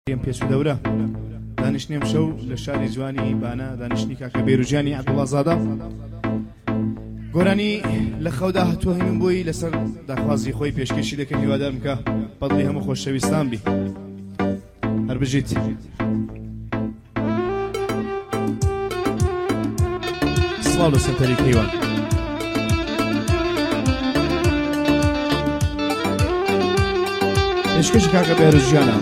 پێم پێچ و دەورە دانیشتنیم شەو لە شاری جوانی بانە دانیشتنی کاکە بێروجانی عەبدوڵڵازادە گۆرانی لە خەودا هەتووە من بووی لەسەر داخوازی خۆی پێشکەشی دەکەم هیوادارم کە بەدڵی هەموو خۆشەویستان بی هەر بژیت سڵاو لەسەر پەری کەیوان پێشکەشی کاکە بێروژیانە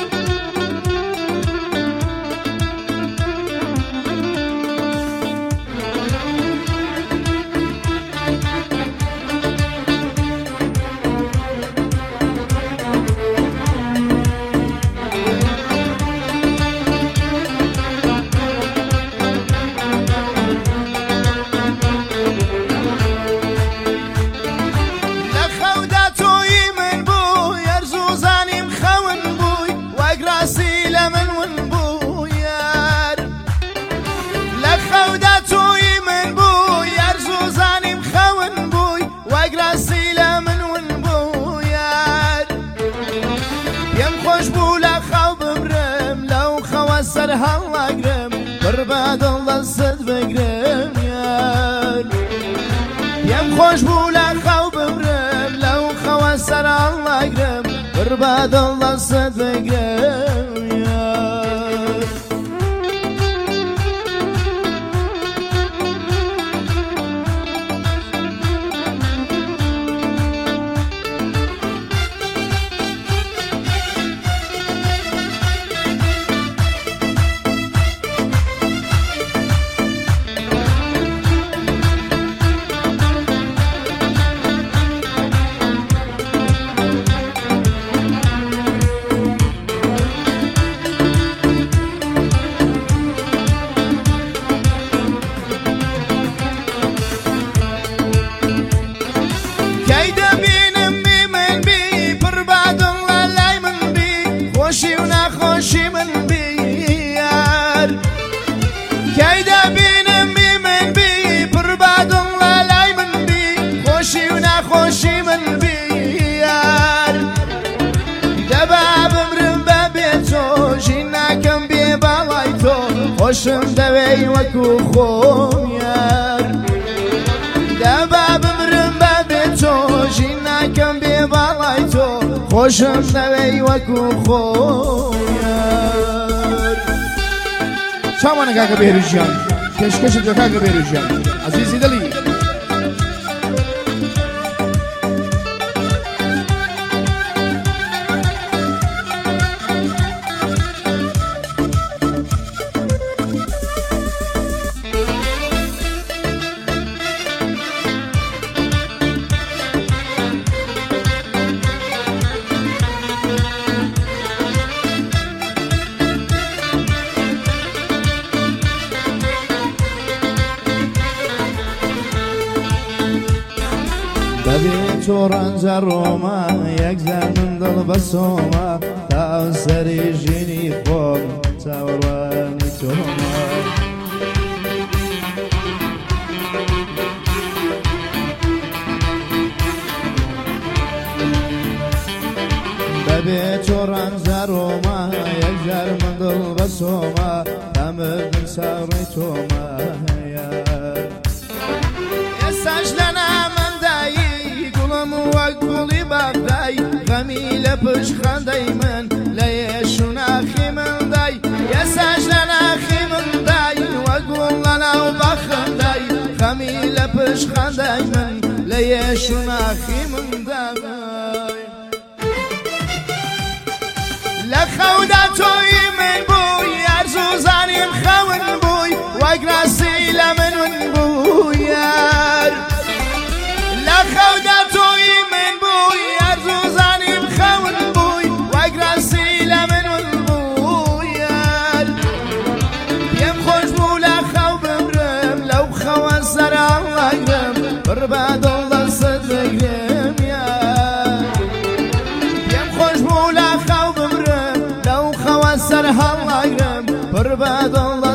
هەڵاگرم بەربادڵ دەستت بگرم یار پێم خۆش بوو لە خەو بمرم لەو خەوە سەر هەڵاگرم بەربادڵ دەستت بگرم یار خۆشم دەوێی وەکو خۆم یار دەبا بمرم بە بێت تۆ ژین ناکەم بێ باڵای تۆ خۆشم دەوێی وەکو خۆم یار چاوانە کاکە بێروژیان پێشکەشت بە کاکە بێروژیان عەزیزی دڵی بەبێ تۆ ڕەنجە ڕۆمە یەکجار من دڵ بە سۆمە تا ئەو سەری ژینی خۆم چاوەڕوانی تۆمە بەبێ تۆ ڕەنجە ڕۆمە یەکجار من دڵ بە سۆمە تا مردم چاوەڕی تۆمە ئێستاش لەنا وەک گوڵی باغدای غەمی لە پشت خەندەی من لە یێش و ناخی من دای ئێستاش لە ناخی من دای وەک گوڵ لە ناو بەخەندای غەمی لە پشت خەندەی من لە یێش و ناخی من دای لە خەودا تۆی من بووی ئەرزوو زانیم خەون بووی وەک ڕاستی لە من بووی یار لە خەودا تۆی بەربادڵ دەستت بگرم یار پێم خۆش بوو لە خەو بمرم لەو خەوە سەر هەڵاگرم بەربادڵ